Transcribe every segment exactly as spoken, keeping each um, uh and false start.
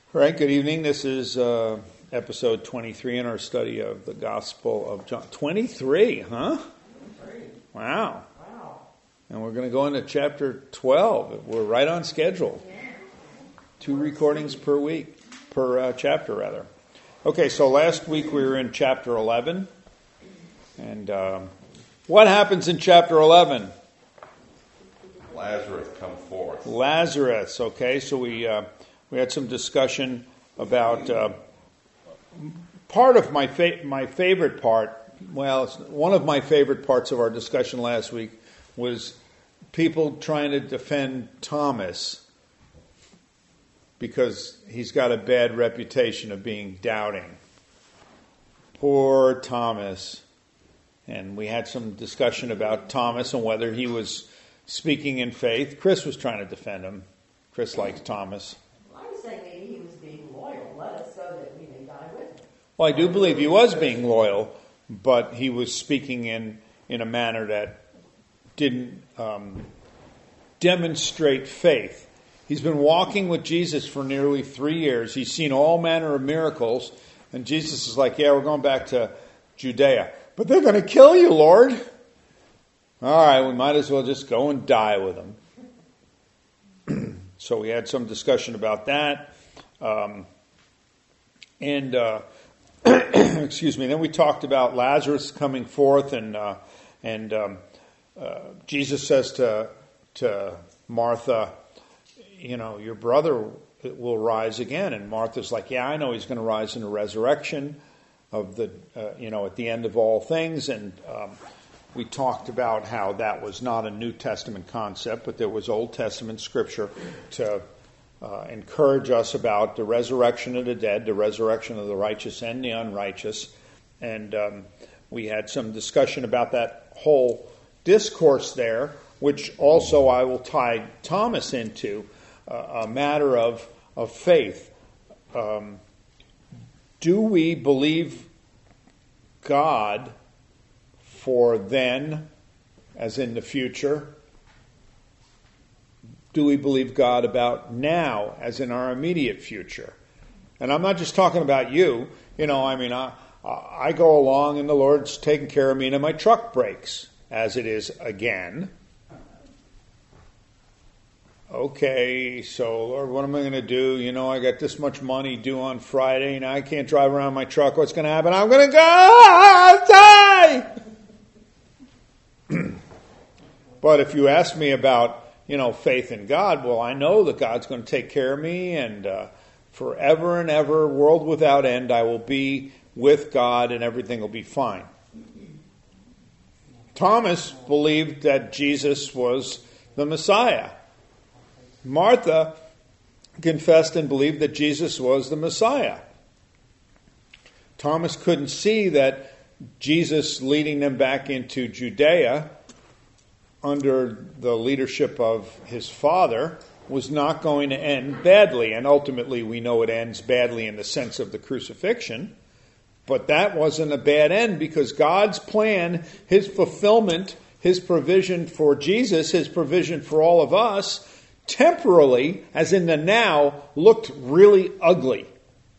All right, good evening. This is uh, episode twenty-three in our study of the Gospel of John. twenty-three, huh? twenty-three. Wow. Wow. And we're going to go into chapter twelve. We're right on schedule. Two recordings per week, per uh, chapter, rather. Okay, so last week we were in chapter eleven. And um, what happens in chapter eleven? Lazarus come forth. Lazarus, okay, so we... Uh, We had some discussion about uh, part of my fa- my favorite part. Well, it's one of my favorite parts of our discussion last week was people trying to defend Thomas because he's got a bad reputation of being doubting. Poor Thomas. And we had some discussion about Thomas and whether he was speaking in faith. Chris was trying to defend him. Chris likes Thomas. Maybe he was being loyal. Let us so that we may die with him. Well, I do believe he was being loyal, but he was speaking in, in a manner that didn't um, demonstrate faith. He's been walking with Jesus for nearly three years. He's seen all manner of miracles, and Jesus is like, yeah, we're going back to Judea. But they're going to kill you, Lord. All right, we might as well just go and die with him. So we had some discussion about that. Um, and, uh, excuse me, then we talked about Lazarus coming forth, and uh, and um, uh, Jesus says to, to Martha, you know, your brother will rise again. And Martha's like, yeah, I know he's going to rise in the resurrection of the, uh, you know, at the end of all things. And um, we talked about how that was not a New Testament concept, but there was Old Testament scripture to uh, encourage us about the resurrection of the dead, the resurrection of the righteous and the unrighteous. And um, we had some discussion about that whole discourse there, which also I will tie Thomas into, uh, a matter of, of faith. Um, do we believe God for then, as in the future? Do we believe God about now, as in our immediate future? And I'm not just talking about you. You know, I mean, I, I go along and the Lord's taking care of me, and my truck breaks, as it is again. Okay, so Lord, what am I going to do? You know, I got this much money due on Friday, and I can't drive around my truck. What's going to happen? I'm going to go die! But if you ask me about, you know, faith in God, well, I know that God's going to take care of me, and uh, forever and ever, world without end, I will be with God, and everything will be fine. Thomas believed that Jesus was the Messiah. Martha confessed and believed that Jesus was the Messiah. Thomas couldn't see that Jesus leading them back into Judea under the leadership of his father was not going to end badly. And ultimately we know it ends badly in the sense of the crucifixion. But that wasn't a bad end, because God's plan, his fulfillment, his provision for Jesus, his provision for all of us, temporarily, as in the now, looked really ugly.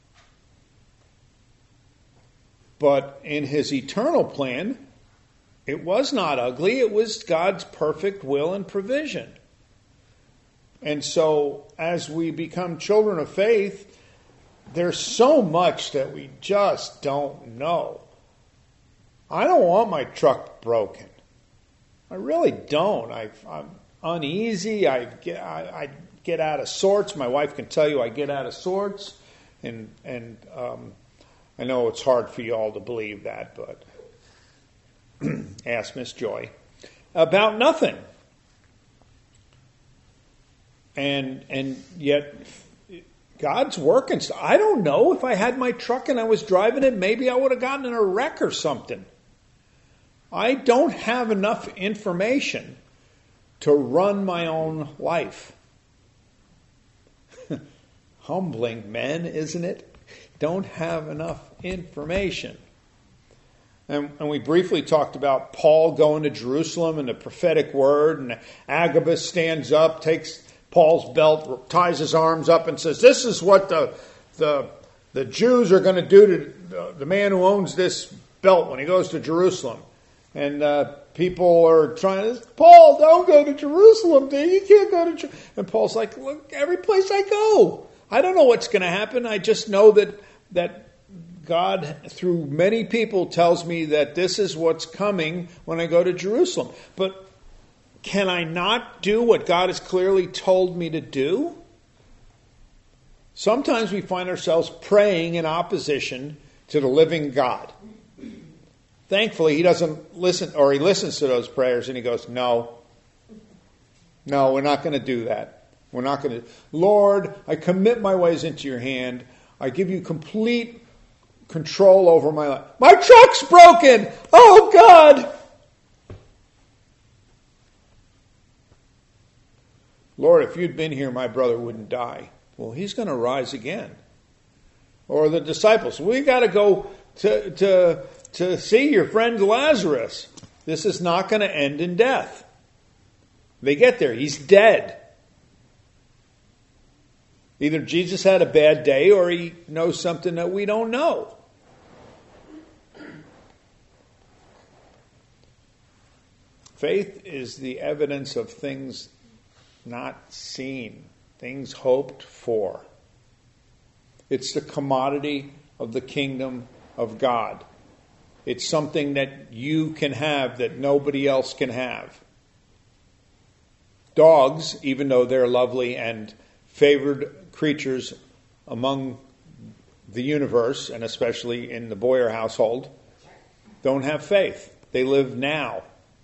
But in his eternal plan, it was not ugly. It was God's perfect will and provision. And so, as we become children of faith, there's so much that we just don't know. I don't want my truck broken. I really don't. I, I'm uneasy. I get, I, I get out of sorts. My wife can tell you I get out of sorts. And, and um, I know it's hard for you all to believe that, but ask Miss Joy. About nothing. And and yet God's working. I don't know. If I had my truck and I was driving it, maybe I would have gotten in a wreck or something. I don't have enough information to run my own life. Humbling, men, isn't it? Don't have enough information. And, and we briefly talked about Paul going to Jerusalem and the prophetic word, and Agabus stands up, takes Paul's belt, ties his arms up and says, this is what the the the Jews are going to do to the, the man who owns this belt when he goes to Jerusalem. And uh, people are trying to, Paul, don't go to Jerusalem, dude. You can't go to Jerusalem. And Paul's like, look, every place I go, I don't know what's going to happen. I just know that that God, through many people, tells me that this is what's coming when I go to Jerusalem. But can I not do what God has clearly told me to do? Sometimes we find ourselves praying in opposition to the living God. Thankfully, he doesn't listen, or he listens to those prayers and he goes, no, no, we're not going to do that. We're not going to. Lord, I commit my ways into your hand. I give you complete control over my life. My truck's broken. Oh, God. Lord, if you'd been here, my brother wouldn't die. Well, he's going to rise again. Or the disciples, we got to go to to to see your friend Lazarus. This is not going to end in death. They get there. He's dead. Either Jesus had a bad day or he knows something that we don't know. Faith is the evidence of things not seen, things hoped for. It's the commodity of the kingdom of God. It's something that you can have that nobody else can have. Dogs, even though they're lovely and favored creatures among the universe, and especially in the Boyer household, don't have faith. They live now.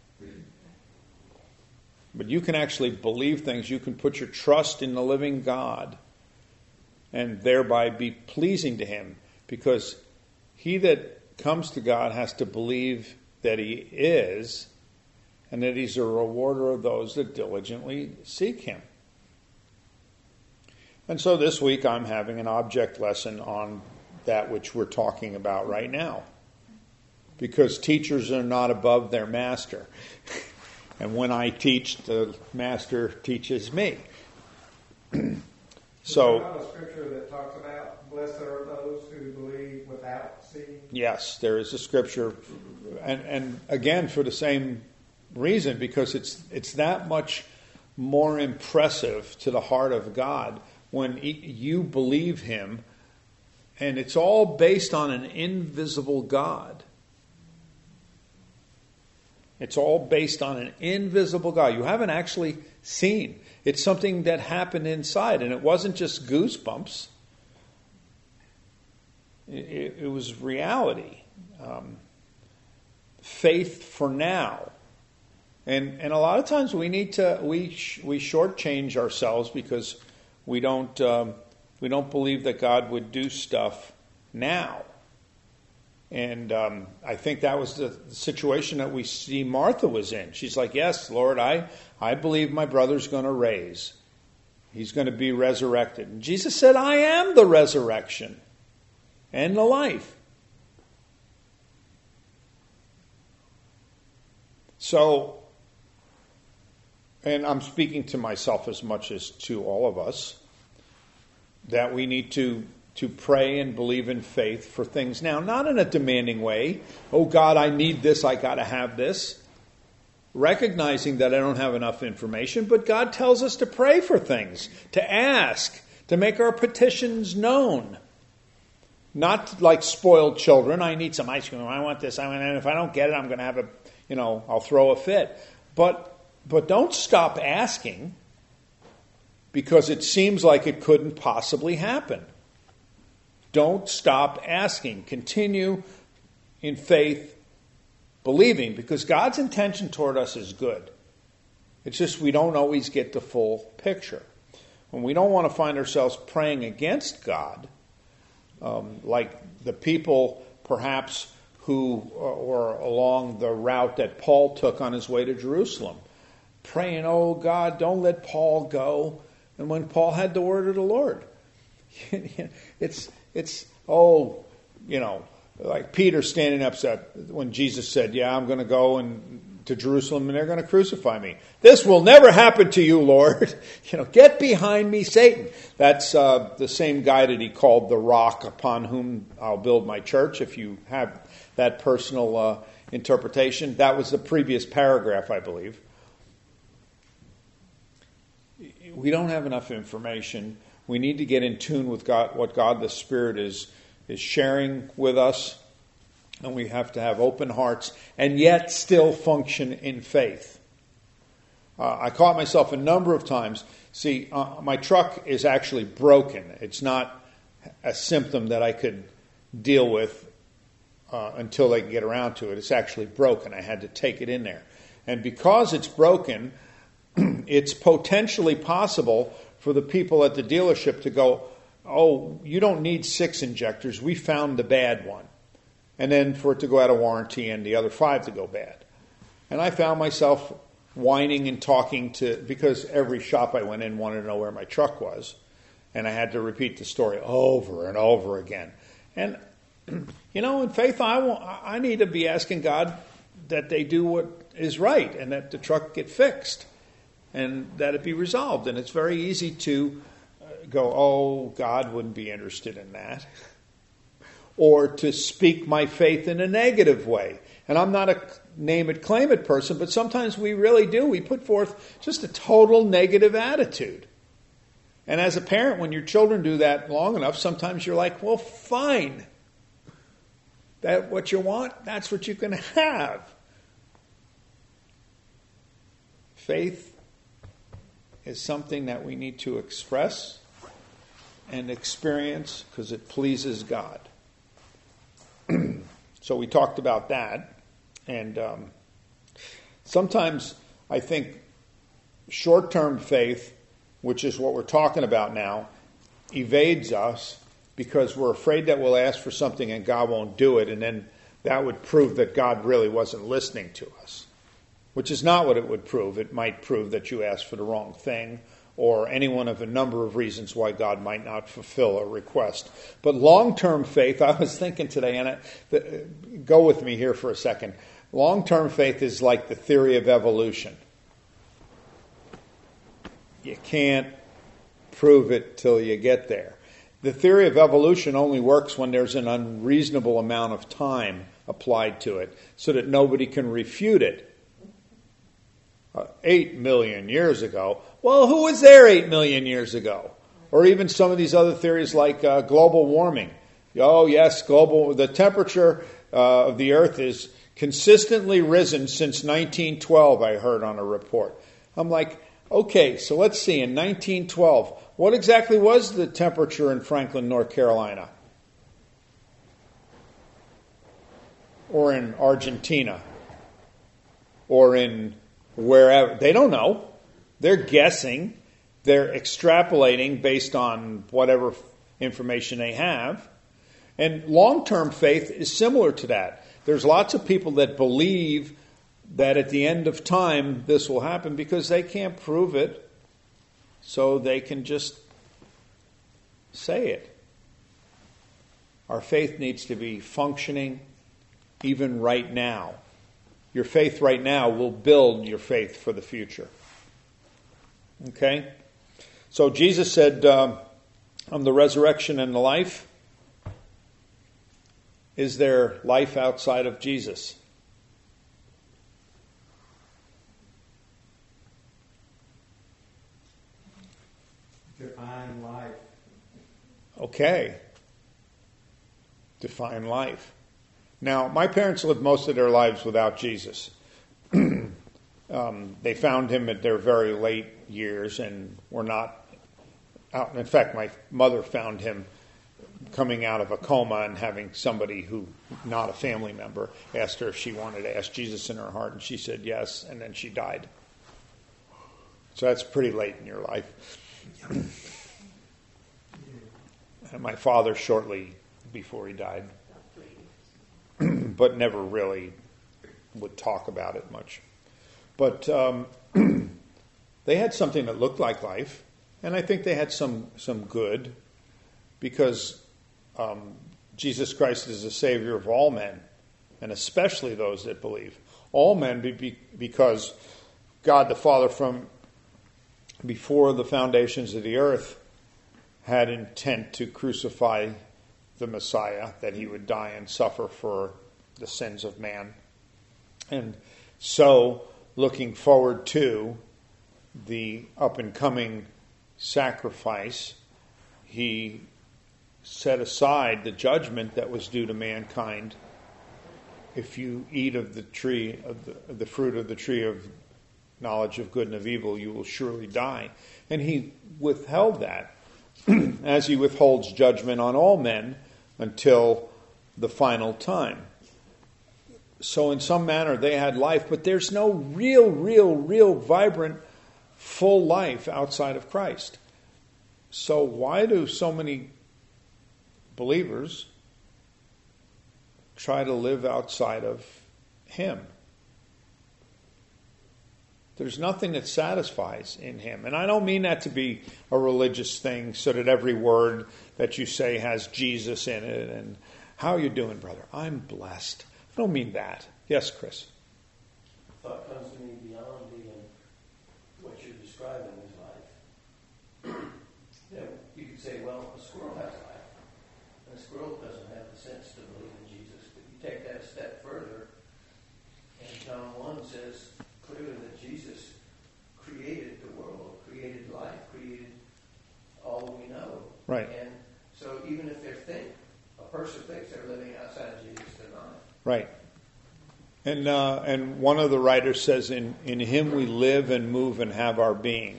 But you can actually believe things. You can put your trust in the living God and thereby be pleasing to him, because he that comes to God has to believe that he is and that he's a rewarder of those that diligently seek him. And so this week I'm having an object lesson on that which we're talking about right now, because teachers are not above their master. And when I teach, the master teaches me. So, is there not a scripture that talks about blessed are those who believe without seeing? Yes, there is a scripture, and and again for the same reason, because it's it's that much more impressive to the heart of God when he, you believe him, and it's all based on an invisible God. It's all based on an invisible God. You haven't actually seen. It's something that happened inside, and it wasn't just goosebumps. It, it was reality. Um, faith for now. And and a lot of times we need to we sh- we shortchange ourselves because we don't um, we don't believe that God would do stuff now. And um, I think that was the situation that we see Martha was in. She's like, yes, Lord, I, I believe my brother's going to raise. He's going to be resurrected. And Jesus said, I am the resurrection and the life. So, and I'm speaking to myself as much as to all of us, that we need to to pray and believe in faith for things now, not in a demanding way. Oh God, I need this, I got to have this. Recognizing that I don't have enough information, but God tells us to pray for things, to ask, to make our petitions known. Not like spoiled children. I need some ice cream. I want this. I want, and if I don't get it, I'm going to have a, you know, I'll throw a fit. But but don't stop asking because it seems like it couldn't possibly happen. Don't stop asking. Continue in faith, believing, because God's intention toward us is good. It's just we don't always get the full picture. When we don't want to find ourselves praying against God, um, like the people perhaps who were along the route that Paul took on his way to Jerusalem, praying, oh God, don't let Paul go. And when Paul had the word of the Lord, it's It's, oh, you know, like Peter standing up said, when Jesus said, yeah, I'm going to go and to Jerusalem and they're going to crucify me. This will never happen to you, Lord. You know, get behind me, Satan. That's uh, the same guy that he called the rock upon whom I'll build my church. If you have that personal uh, interpretation, that was the previous paragraph, I believe. We don't have enough information. We need to get in tune with God, what God the Spirit is is sharing with us. And we have to have open hearts and yet still function in faith. Uh, I caught myself a number of times. See, uh, my truck is actually broken. It's not a symptom that I could deal with uh, until they can get around to it. It's actually broken. I had to take it in there. And because it's broken, it's potentially possible for the people at the dealership to go, oh, you don't need six injectors. We found the bad one. And then for it to go out of warranty and the other five to go bad. And I found myself whining and talking to, because every shop I went in wanted to know where my truck was. And I had to repeat the story over and over again. And, you know, in faith, I, want, I need to be asking God that they do what is right and that the truck get fixed and that it be resolved. And it's very easy to go, oh, God wouldn't be interested in that. Or to speak my faith in a negative way. And I'm not a name it, claim it person, but sometimes we really do. We put forth just a total negative attitude. And as a parent, when your children do that long enough, sometimes you're like, well, fine. That what you want, that's what you can have. Faith is something that we need to express and experience because it pleases God. So we talked about that. And um, sometimes I think short-term faith, which is what we're talking about now, evades us because we're afraid that we'll ask for something and God won't do it. And then that would prove that God really wasn't listening to us, which is not what it would prove. It might prove that you asked for the wrong thing or any one of a number of reasons why God might not fulfill a request. But long-term faith, I was thinking today, and I, the, go with me here for a second. Long-term faith is like the theory of evolution. You can't prove it till you get there. The theory of evolution only works when there's an unreasonable amount of time applied to it so that nobody can refute it. Uh, eight million years ago. Well, who was there eight million years ago? Or even some of these other theories like uh, global warming. Oh, yes, global. The temperature uh, of the earth is consistently risen since nineteen twelve, I heard on a report. I'm like, okay, so let's see. In nineteen twelve, what exactly was the temperature in Franklin, North Carolina? Or in Argentina? Or in wherever? They don't know. They're guessing. They're extrapolating based on whatever information they have. And long-term faith is similar to that. There's lots of people that believe that at the end of time this will happen because they can't prove it, so they can just say it. Our faith needs to be functioning even right now. Your faith right now will build your faith for the future. Okay? So Jesus said, um, I'm the resurrection and the life. Is there life outside of Jesus? Define life. Okay. Define life. Now, my parents lived most of their lives without Jesus. um, they found him at their very late years and were not out. In fact, my mother found him coming out of a coma and having somebody who, not a family member, asked her if she wanted to ask Jesus in her heart, and she said yes, and then she died. So that's pretty late in your life. And my father shortly before he died, but never really would talk about it much. But um, they had something that looked like life, and I think they had some some good, because um, Jesus Christ is the Savior of all men, and especially those that believe. all men be, because God the Father from before the foundations of the earth had intent to crucify the Messiah, that he would die and suffer for the sins of man. And so, looking forward to the up-and-coming sacrifice, he set aside the judgment that was due to mankind. If you eat of the tree, of the, of the fruit of the tree of knowledge of good and of evil, you will surely die. And he withheld that, as he withholds judgment on all men until the final time. So in some manner they had life, but there's no real, real, real vibrant, full life outside of Christ. So why do so many believers try to live outside of him? There's nothing that satisfies in him. And I don't mean that to be a religious thing so that every word that you say has Jesus in it. And how are you doing, brother? I'm blessed. I don't mean that. Yes, Chris? A thought comes to me beyond even what you're describing as life. You know, you could say, well, a squirrel has life. And a squirrel doesn't have the sense to believe in Jesus. But you take that a step further, and John one says clearly that Jesus created the world, created life, created all that we know. Right. And so even if they think, a person thinks they're living outside of Jesus, they're not. Right. And uh, and one of the writers says, in, in him we live and move and have our being.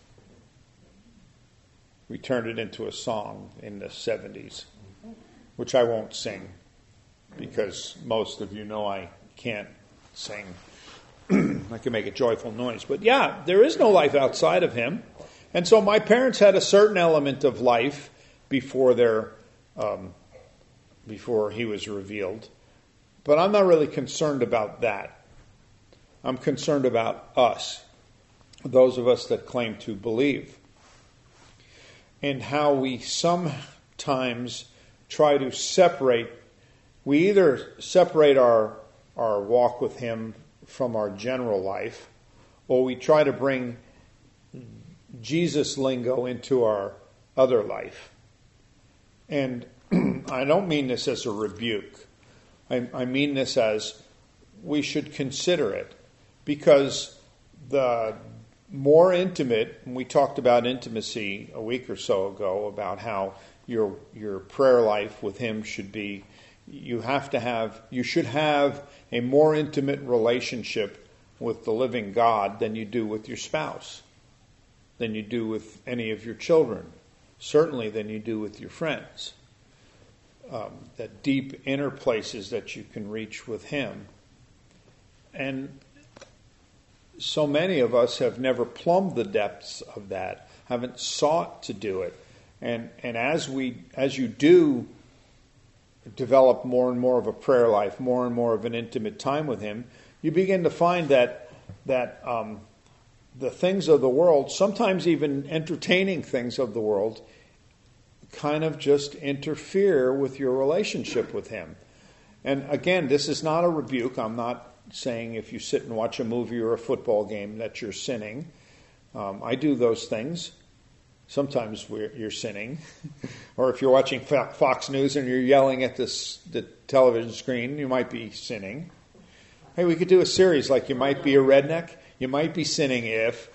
We turned it into a song in the seventies, which I won't sing, because most of you know I can't sing. I can make a joyful noise. But yeah, there is no life outside of him. And so my parents had a certain element of life before their, um, before he was revealed. But I'm not really concerned about that. I'm concerned about us, those of us that claim to believe, and how we sometimes try to separate. We either separate our, our walk with him from our general life, or we try to bring Jesus lingo into our other life. And I don't mean this as a rebuke. I, I mean this as we should consider it, because the more intimate, and we talked about intimacy a week or so ago, about how your your prayer life with him should be, you have to have, you should have a more intimate relationship with the living God than you do with your spouse, than you do with any of your children, certainly than you do with your friends. Um, that deep inner places that you can reach with him. And so many of us have never plumbed the depths of that, haven't sought to do it. And and as we as you do develop more and more of a prayer life, more and more of an intimate time with him, you begin to find that that um, the things of the world, sometimes even entertaining things of the world, kind of just interfere with your relationship with him. And again, this is not a rebuke. I'm not saying if you sit and watch a movie or a football game that you're sinning. Um, I do those things. Sometimes we're, you're sinning. Or if you're watching Fox News and you're yelling at this, the television screen, you might be sinning. Hey, we could do a series like You Might Be a Redneck. You might be sinning if...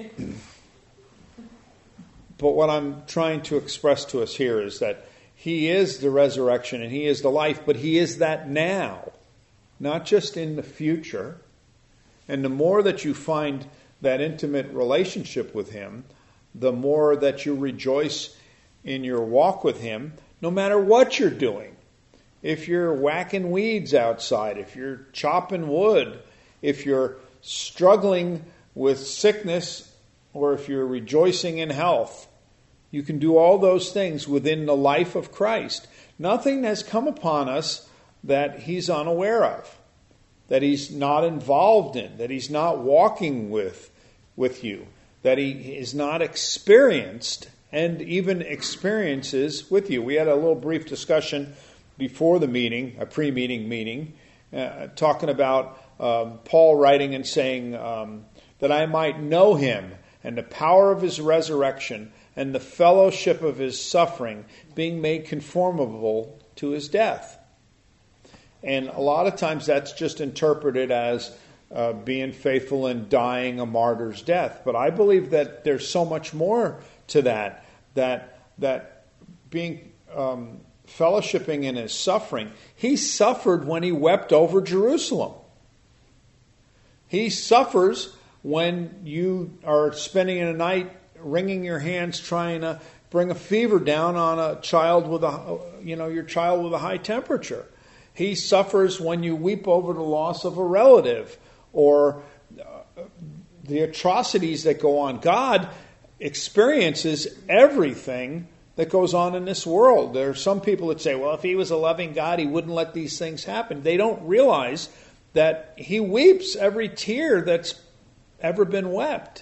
But what I'm trying to express to us here is that he is the resurrection and he is the life, but he is that now, not just in the future. And the more that you find that intimate relationship with him, the more that you rejoice in your walk with him, no matter what you're doing. If you're whacking weeds outside, if you're chopping wood, if you're struggling with sickness, or if you're rejoicing in health, you can do all those things within the life of Christ. Nothing has come upon us that he's unaware of, that he's not involved in, that he's not walking with, with you, that he is not experienced and even experiences with you. We had a little brief discussion before the meeting, a pre-meeting meeting, uh, talking about um, Paul writing and saying um, that I might know him and the power of his resurrection and the fellowship of his suffering, being made conformable to his death. And a lot of times that's just interpreted as uh, being faithful and dying a martyr's death. But I believe that there's so much more to that, that that being um, fellowshipping in his suffering. He suffered when he wept over Jerusalem. He suffers when you are spending a night wringing your hands trying to bring a fever down on a child with a, you know, your child with a high temperature. He suffers when you weep over the loss of a relative or the atrocities that go on. God experiences everything that goes on in this world. There are some people that say, well, if he was a loving God, he wouldn't let these things happen. They don't realize that he weeps every tear that's ever been wept.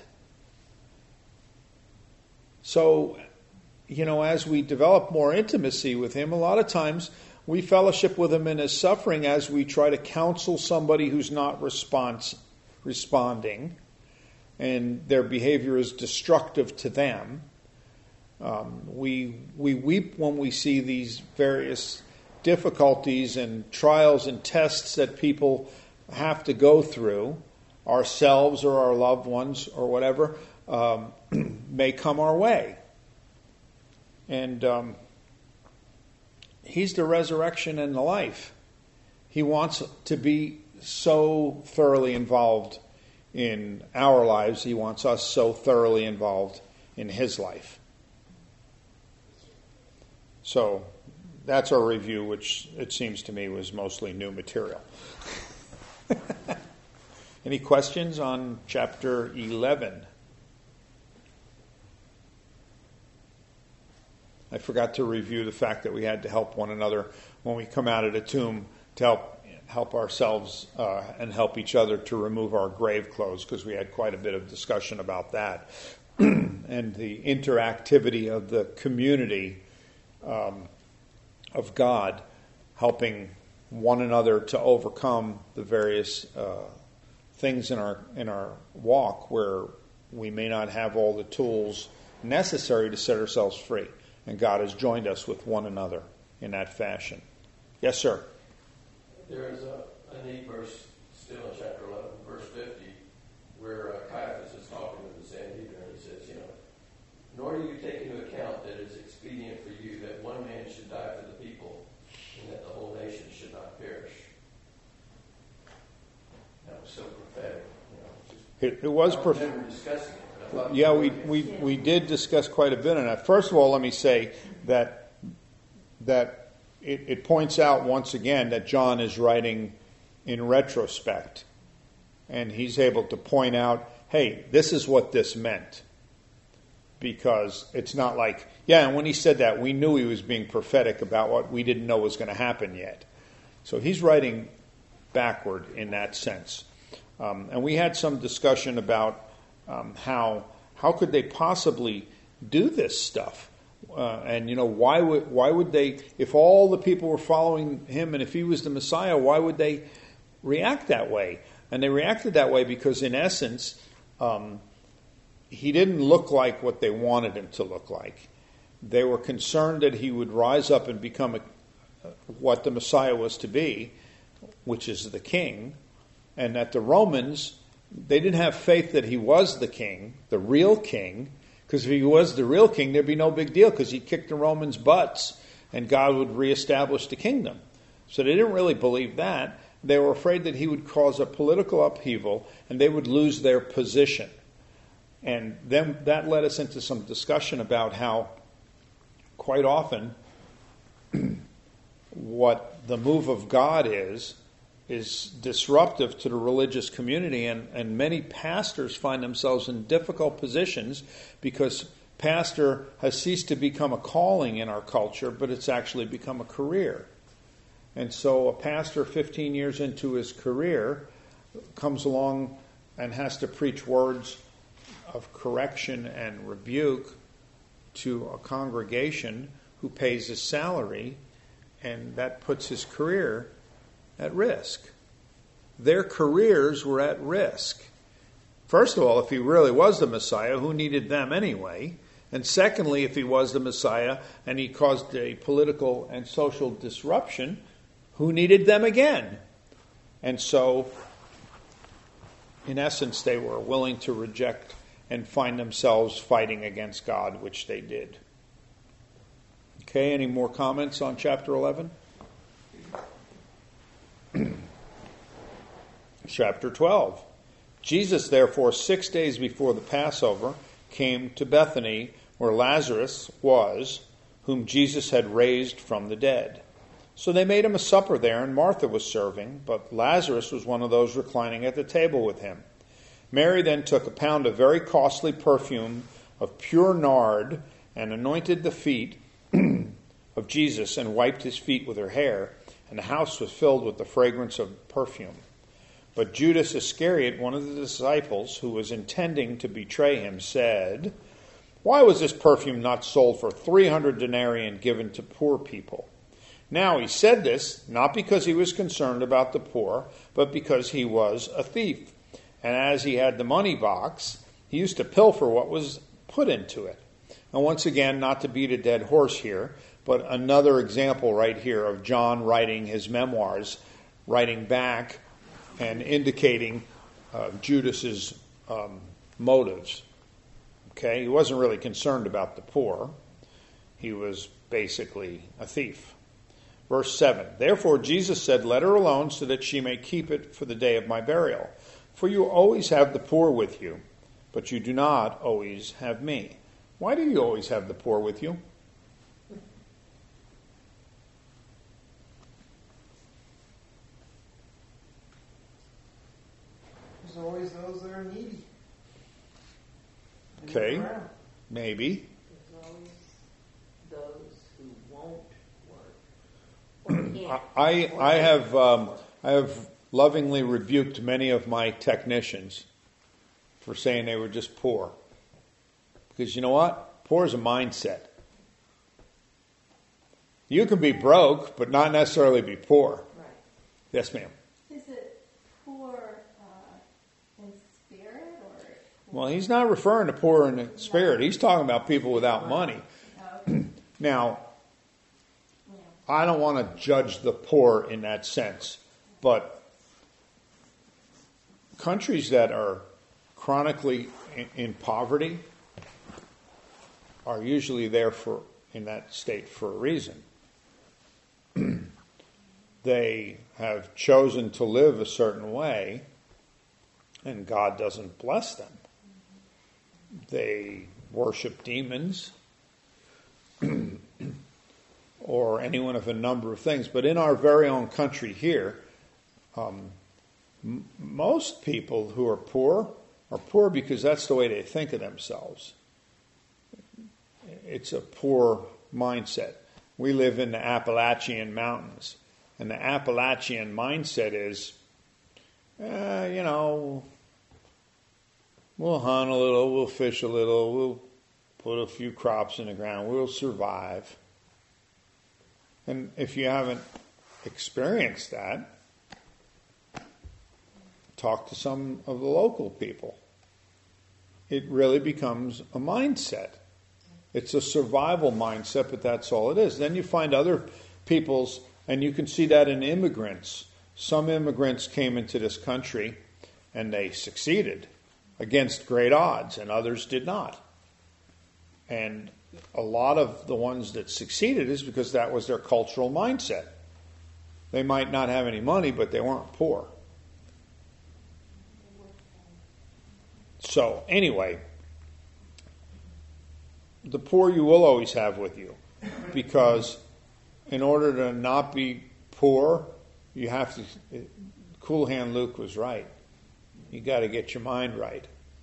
So, you know, as we develop more intimacy with him, a lot of times we fellowship with him in his suffering as we try to counsel somebody who's not response, responding, and their behavior is destructive to them. Um, we we weep when we see these various difficulties and trials and tests that people have to go through, ourselves or our loved ones or whatever, um, may come our way. And um, he's the resurrection and the life. He wants to be so thoroughly involved in our lives. He wants us so thoroughly involved in his life. So that's our review, which it seems to me was mostly new material. Any questions on chapter eleven? I forgot to review the fact that we had to help one another when we come out of the tomb to help help ourselves uh, and help each other to remove our grave clothes, because we had quite a bit of discussion about that. And the interactivity of the community um, of God helping one another to overcome the various uh, things in our in our walk where we may not have all the tools necessary to set ourselves free. And God has joined us with one another in that fashion. Yes, sir? There is a, a neat verse still in chapter eleven, verse fifty, where uh, Caiaphas is talking to the Sanhedrin, and he says, you know, nor do you take into account that it is expedient for you that one man should die for the people, and that the whole nation should not perish. That was so prophetic. You know, just, It, it was I prophetic. remember discussing it. But I thought Yeah, we, we, we did discuss quite a bit on that. First of all, let me say that that it, it points out once again that John is writing in retrospect. And he's able to point out, hey, this is what this meant. Because it's not like, yeah, and when he said that, we knew he was being prophetic about what we didn't know was going to happen yet. So he's writing backward in that sense. Um, and we had some discussion about Um, how how could they possibly do this stuff? Uh, and, you know, why would why would they, if all the people were following him and if he was the Messiah, why would they react that way? And they reacted that way because, in essence, um, he didn't look like what they wanted him to look like. They were concerned that he would rise up and become a, what the Messiah was to be, which is the king, and that the Romans, they didn't have faith that he was the king, the real king, because if he was the real king, there'd be no big deal, because he'd kick the Romans' butts and God would reestablish the kingdom. So they didn't really believe that. They were afraid that he would cause a political upheaval and they would lose their position. And then that led us into some discussion about how quite often what the move of God is, is disruptive to the religious community, and, and many pastors find themselves in difficult positions because pastor has ceased to become a calling in our culture, but it's actually become a career. And so a pastor fifteen years into his career comes along and has to preach words of correction and rebuke to a congregation who pays his salary, and that puts his career at risk. their careers were at risk. First of all, if he really was the Messiah, who needed them anyway? And secondly, if he was the Messiah and he caused a political and social disruption, who needed them again? And so, in essence, they were willing to reject and find themselves fighting against God, which they did. Okay, any more comments on chapter eleven? Chapter twelve. Jesus, therefore, six days before the Passover, came to Bethany, where Lazarus was, whom Jesus had raised from the dead. So they made him a supper there, and Martha was serving, but Lazarus was one of those reclining at the table with him. Mary then took a pound of very costly perfume of pure nard and anointed the feet of Jesus and wiped his feet with her hair, and the house was filled with the fragrance of perfume. But Judas Iscariot, one of the disciples who was intending to betray him, said, "Why was this perfume not sold for three hundred denarii and given to poor people?" Now he said this not because he was concerned about the poor, but because he was a thief. And as he had the money box, he used to pilfer what was put into it. And once again, not to beat a dead horse here, but another example right here of John writing his memoirs, writing back and indicating uh, Judas's um, motives. Okay, he wasn't really concerned about the poor. He was basically a thief. Verse seven, therefore Jesus said, "Let her alone so that she may keep it for the day of my burial. For you always have the poor with you, but you do not always have me." Why do you always have the poor with you? There's always those that are needy. Okay, maybe. There's always those who won't work or can't. I I have um, I have lovingly rebuked many of my technicians for saying they were just poor, because you know what? Poor is a mindset. You can be broke, but not necessarily be poor. Right. Yes, ma'am. Is it poor uh, in spirit or? Well, he's not referring to poor in the spirit. He's talking about people without money. Okay. Now, Yeah. I don't want to judge the poor in that sense, but countries that are chronically in, in poverty are usually there for in that state for a reason. They have chosen to live a certain way, and God doesn't bless them. They worship demons or any one of a number of things. But in our very own country here, um, m- most people who are poor are poor because that's the way they think of themselves. It's a poor mindset. We live in the Appalachian Mountains, and the Appalachian mindset is, eh, you know, we'll hunt a little, we'll fish a little, we'll put a few crops in the ground, we'll survive. And if you haven't experienced that, talk to some of the local people. It really becomes a mindset. It's a survival mindset, but that's all it is. Then you find other people's, and you can see that in immigrants. Some immigrants came into this country and they succeeded against great odds, and others did not. And a lot of the ones that succeeded is because that was their cultural mindset. They might not have any money, but they weren't poor. So, anyway, the poor you will always have with you, because in order to not be poor, you have to, Cool Hand Luke was right. You got to get your mind right.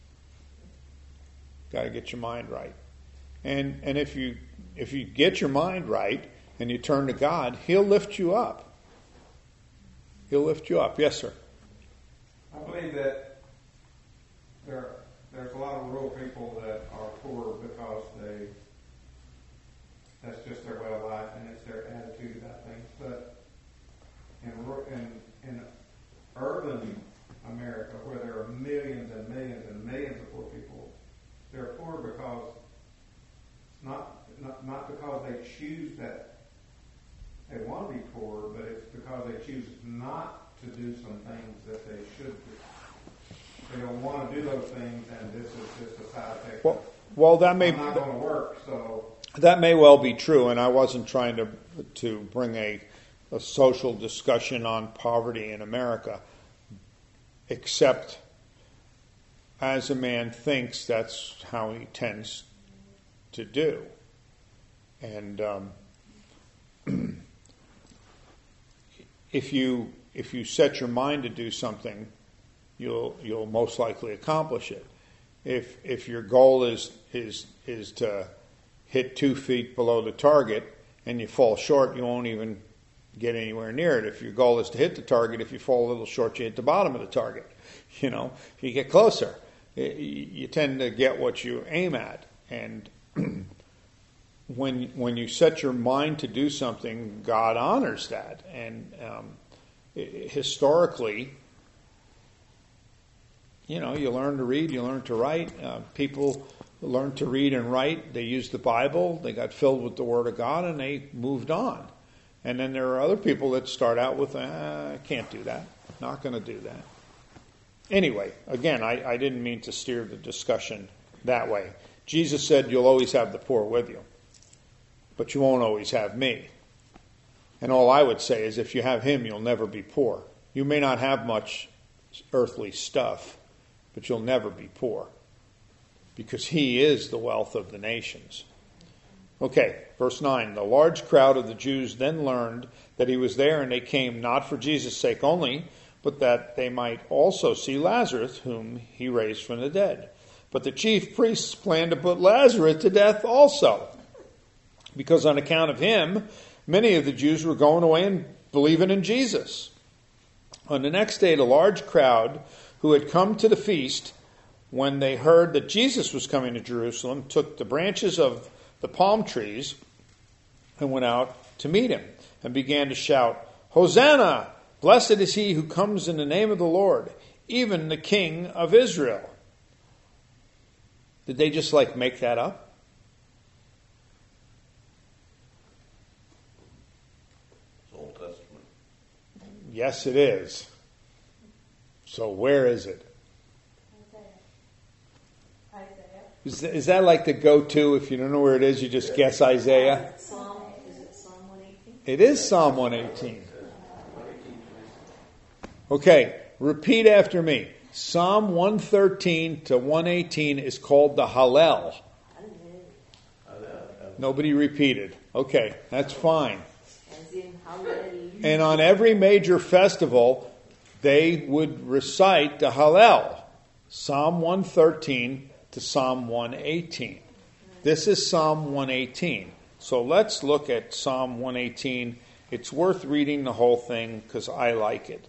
Got to get your mind right. And and if you if you get your mind right and you turn to God, He'll lift you up. He'll lift you up. Yes, sir. I believe that there there's a lot of rural people that are poor because they that's just their way of life and it's their attitude about things. But in ru- in in urban America, where there are millions and millions and millions of poor people, they're poor because not not not because they choose that they want to be poor, but it's because they choose not to do some things that they should do. They don't want to do those things, and this is just a side effect. Well, well, that may I'm not going to work, so that may well be true, and I wasn't trying to to bring a, a social discussion on poverty in America, except as a man thinks, that's how he tends to do, and um, if you if you set your mind to do something, you'll you'll most likely accomplish it. If if your goal is is is to hit two feet below the target and you fall short, you won't even get anywhere near it. If your goal is to hit the target, if you fall a little short, you hit the bottom of the target. You know, if you get closer, you tend to get what you aim at. And when when you set your mind to do something, God honors that. And um, historically, you know, you learn to read, you learn to write. Uh, people learned to read and write. They used the Bible. They got filled with the Word of God, and they moved on. And then there are other people that start out with, ah, I can't do that. Not going to do that. Anyway, again, I, I didn't mean to steer the discussion that way. Jesus said you'll always have the poor with you, but you won't always have me. And all I would say is if you have him, you'll never be poor. You may not have much earthly stuff, but you'll never be poor, because he is the wealth of the nations. Okay, verse nine. The large crowd of the Jews then learned that he was there, and they came not for Jesus' sake only, but that they might also see Lazarus, whom he raised from the dead. But the chief priests planned to put Lazarus to death also, because on account of him, many of the Jews were going away and believing in Jesus. On the next day, the large crowd who had come to the feast, when they heard that Jesus was coming to Jerusalem, took the branches of the palm trees and went out to meet him and began to shout, Hosanna! Blessed is he who comes in the name of the Lord, even the King of Israel. Did they just like make that up? It's Old Testament. Yes, it is. So where is it? Isaiah. Isaiah. Is that, is that like the go-to? If you don't know where it is, you just guess Isaiah? Psalm, is it Psalm one eighteen? It is Psalm one eighteen. Okay, repeat after me. Psalm one thirteen to one eighteen is called the Hallel. Nobody repeated. Okay, that's fine. As in Hallel. And on every major festival, they would recite the Hallel. Psalm one thirteen to Psalm one eighteen. This is Psalm one eighteen. So let's look at Psalm one eighteen. It's worth reading the whole thing because I like it.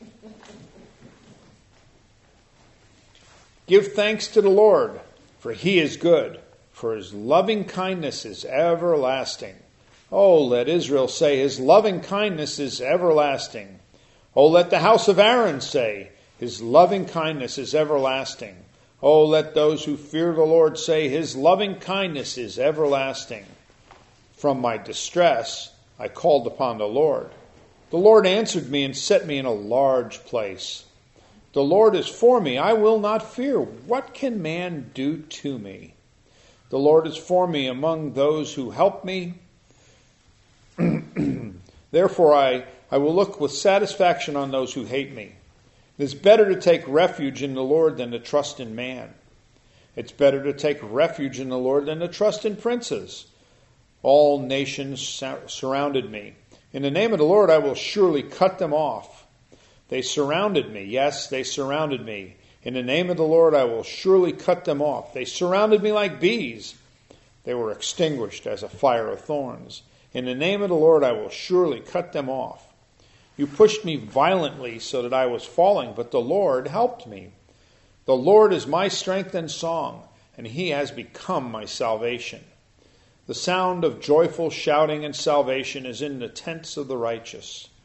Give thanks to the Lord, for he is good, for his loving kindness is everlasting. Oh, let Israel say, his loving kindness is everlasting. Oh, let the house of Aaron say, his loving kindness is everlasting. Oh, let those who fear the Lord say, his loving kindness is everlasting. From my distress I called upon the Lord. The Lord answered me and set me in a large place. The Lord is for me, I will not fear. What can man do to me? The Lord is for me among those who help me. Therefore I, I will look with satisfaction on those who hate me. It is better to take refuge in the Lord than to trust in man. It's better to take refuge in the Lord than to trust in princes. All nations surrounded me. In the name of the Lord I will surely cut them off. They surrounded me. Yes, they surrounded me. In the name of the Lord I will surely cut them off. They surrounded me like bees. They were extinguished as a fire of thorns. In the name of the Lord I will surely cut them off. You pushed me violently so that I was falling, but the Lord helped me. The Lord is my strength and song, and he has become my salvation. The sound of joyful shouting and salvation is in the tents of the righteous.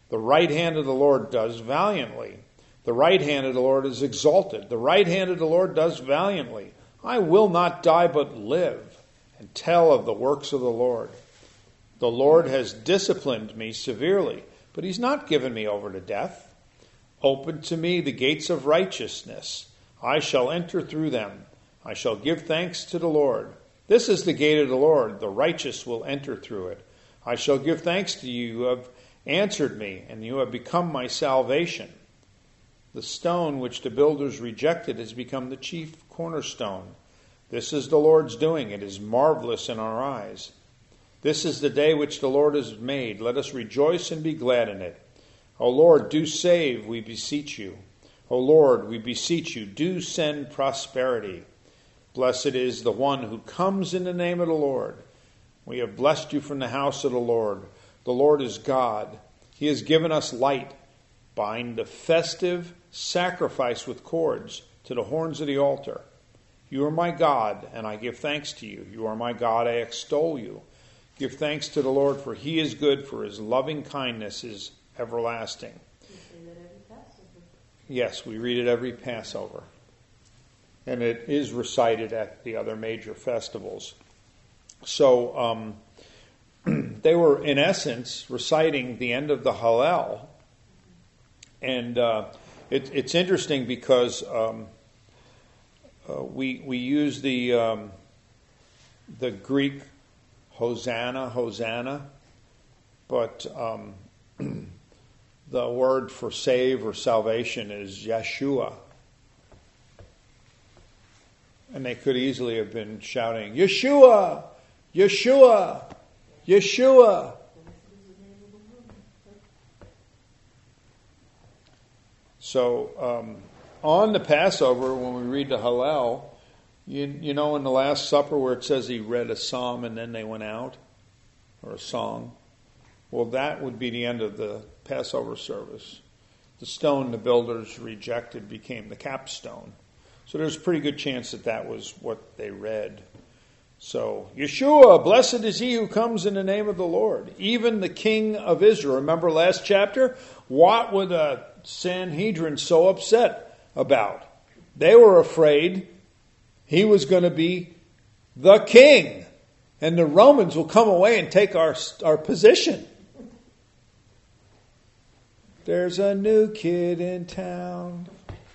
The right hand of the Lord does valiantly. The right hand of the Lord is exalted. The right hand of the Lord does valiantly. I will not die but live and tell of the works of the Lord. The Lord has disciplined me severely, but he's not given me over to death. Open to me the gates of righteousness. I shall enter through them. I shall give thanks to the Lord. This is the gate of the Lord. The righteous will enter through it. I shall give thanks to you. You have answered me, and you have become my salvation. The stone which the builders rejected has become the chief cornerstone. This is the Lord's doing. It is marvelous in our eyes. This is the day which the Lord has made. Let us rejoice and be glad in it. O Lord, do save, we beseech you. O Lord, we beseech you, do send prosperity. Blessed is the one who comes in the name of the Lord. We have blessed you from the house of the Lord. The Lord is God. He has given us light. Bind the festive sacrifice with cords to the horns of the altar. You are my God, and I give thanks to you. You are my God, I extol you. Give thanks to the Lord, for he is good, for his loving kindness is everlasting. You say that every Passover. Yes, we read it every Passover. And it is recited at the other major festivals. So um, they were, in essence, reciting the end of the Hallel. And uh, it, it's interesting because um, uh, we we use the um, the Greek Hosanna, Hosanna, but um, the word for save or salvation is Yeshua. And they could easily have been shouting, Yeshua, Yeshua, Yeshua. So um, on the Passover, when we read the Hallel, you, you know in the Last Supper where it says he read a psalm and then they went out, or a song, well, that would be the end of the Passover service. The stone the builders rejected became the capstone. So there's a pretty good chance that that was what they read. So, Yeshua, blessed is he who comes in the name of the Lord, even the King of Israel. Remember last chapter? What were the Sanhedrin so upset about? They were afraid he was going to be the king, and the Romans will come away and take our, our position. There's a new kid in town.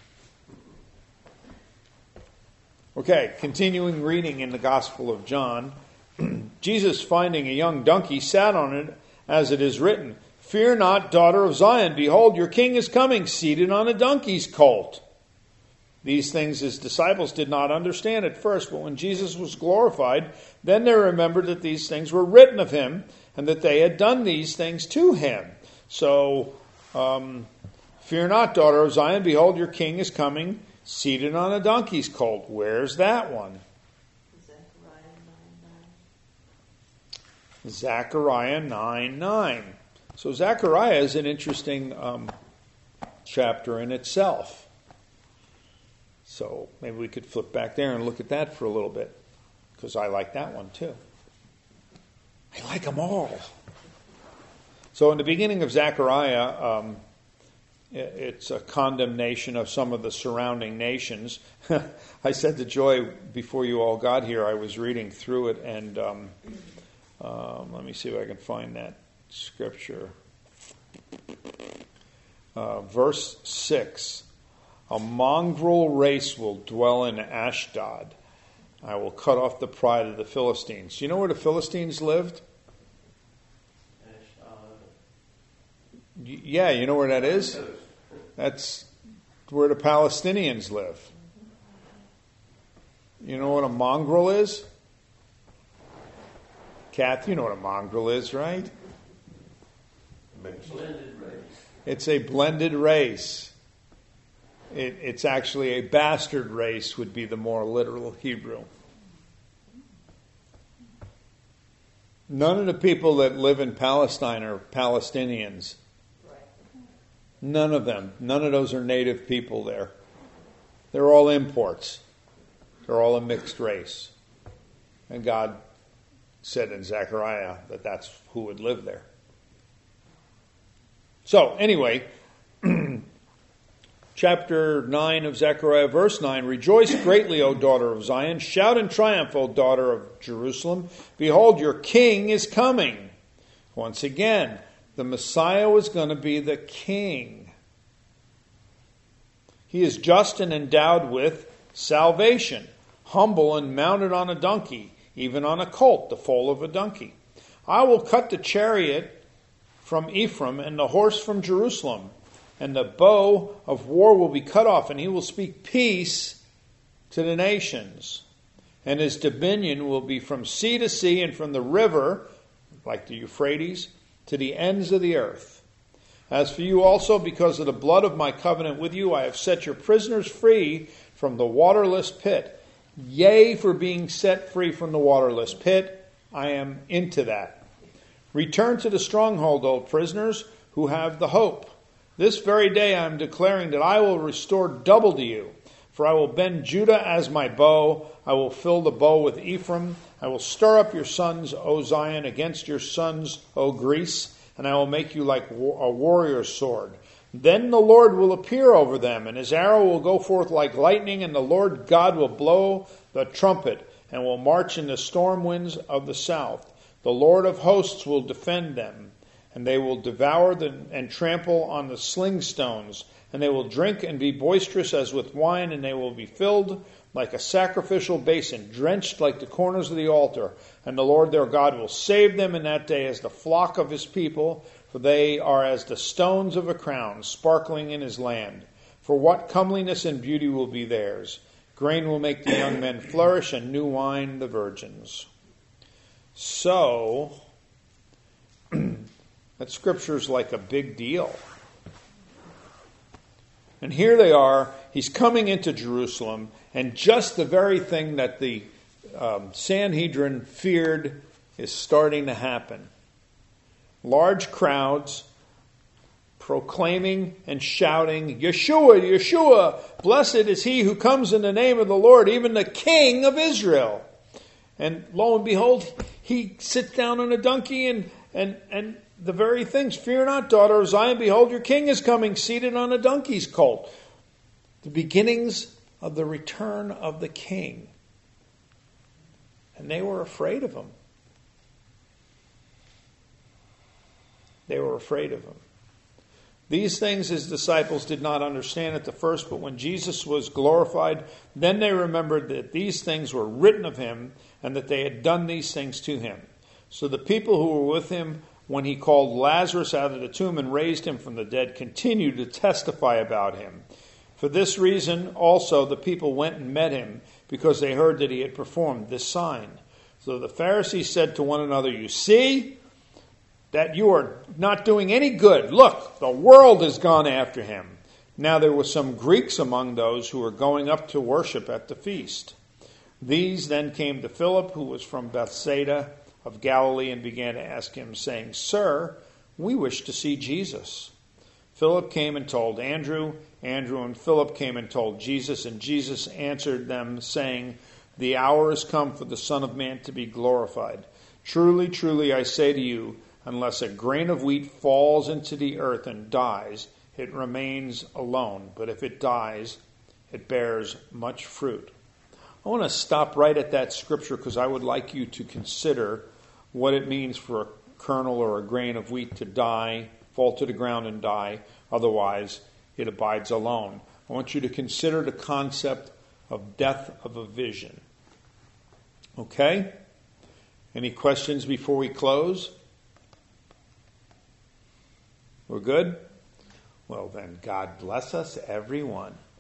Okay, continuing reading in the Gospel of John. Jesus, finding a young donkey, sat on it, as it is written, Fear not, daughter of Zion, behold, your king is coming, seated on a donkey's colt. These things his disciples did not understand at first, but when Jesus was glorified, then they remembered that these things were written of him, and that they had done these things to him. So, um, fear not, daughter of Zion, behold, your king is coming, seated on a donkey's colt. Where's that one? Zechariah nine nine. So Zechariah is an interesting um, chapter in itself. So maybe we could flip back there and look at that for a little bit, because I like that one too. I like them all. So in the beginning of Zechariah, um, it's a condemnation of some of the surrounding nations. I said to Joy before you all got here, I was reading through it, and um, um, let me see if I can find that scripture. Uh, verse six. A mongrel race will dwell in Ashdod. I will cut off the pride of the Philistines. Do you know where the Philistines lived? Yeah, you know where that is? That's where the Palestinians live. You know what a mongrel is? Kath, you know what a mongrel is, right? Blended race. It's a blended race. It, it's actually a bastard race would be the more literal Hebrew. None of the people that live in Palestine are Palestinians. None of them. None of those are native people there. They're all imports. They're all a mixed race. And God said in Zechariah that that's who would live there. So, anyway, chapter nine of Zechariah, verse nine, Rejoice greatly, O daughter of Zion. Shout in triumph, O daughter of Jerusalem. Behold, your king is coming. Once again, the Messiah was going to be the king. He is just and endowed with salvation, humble and mounted on a donkey, even on a colt, the foal of a donkey. I will cut the chariot from Ephraim and the horse from Jerusalem, and the bow of war will be cut off, and he will speak peace to the nations. And his dominion will be from sea to sea and from the river, like the Euphrates, to the ends of the earth. As for you also, because of the blood of my covenant with you, I have set your prisoners free from the waterless pit. Yea, for being set free from the waterless pit, I am into that. Return to the stronghold, O prisoners, who have the hope. This very day I am declaring that I will restore double to you. For I will bend Judah as my bow. I will fill the bow with Ephraim. I will stir up your sons, O Zion, against your sons, O Greece. And I will make you like a warrior's sword. Then the Lord will appear over them, and his arrow will go forth like lightning, and the Lord God will blow the trumpet, and will march in the storm winds of the south. The Lord of hosts will defend them, and they will devour the, and trample on the sling stones, and they will drink and be boisterous as with wine, and they will be filled like a sacrificial basin, drenched like the corners of the altar. And the Lord their God will save them in that day as the flock of his people, for they are as the stones of a crown, sparkling in his land. For what comeliness and beauty will be theirs. Grain will make the young men flourish, and new wine the virgins. So, that scripture's like a big deal. And here they are, he's coming into Jerusalem, and just the very thing that the um, Sanhedrin feared is starting to happen. Large crowds proclaiming and shouting, Yeshua, Yeshua, blessed is he who comes in the name of the Lord, even the King of Israel. And lo and behold, he sits down on a donkey and, and, and the very things. Fear not, daughter of Zion, behold, your king is coming, seated on a donkey's colt. The beginnings of the return of the king. And they were afraid of him. They were afraid of him. These things his disciples did not understand at the first, but when Jesus was glorified, then they remembered that these things were written of him, and that they had done these things to him. So the people who were with him when he called Lazarus out of the tomb and raised him from the dead continued to testify about him. For this reason also the people went and met him, because they heard that he had performed this sign. So the Pharisees said to one another, You see that you are not doing any good. Look, the world has gone after him. Now there were some Greeks among those who were going up to worship at the feast. These then came to Philip, who was from Bethsaida of Galilee, and began to ask him, saying, Sir, we wish to see Jesus. Philip came and told Andrew. Andrew and Philip came and told Jesus, and Jesus answered them, saying, The hour is come for the Son of Man to be glorified. Truly, truly, I say to you, unless a grain of wheat falls into the earth and dies, it remains alone. But if it dies, it bears much fruit. I want to stop right at that scripture because I would like you to consider what it means for a kernel or a grain of wheat to die, fall to the ground and die. Otherwise, it abides alone. I want you to consider the concept of death of a vision. Okay? Any questions before we close? We're good? Well then, God bless us, everyone.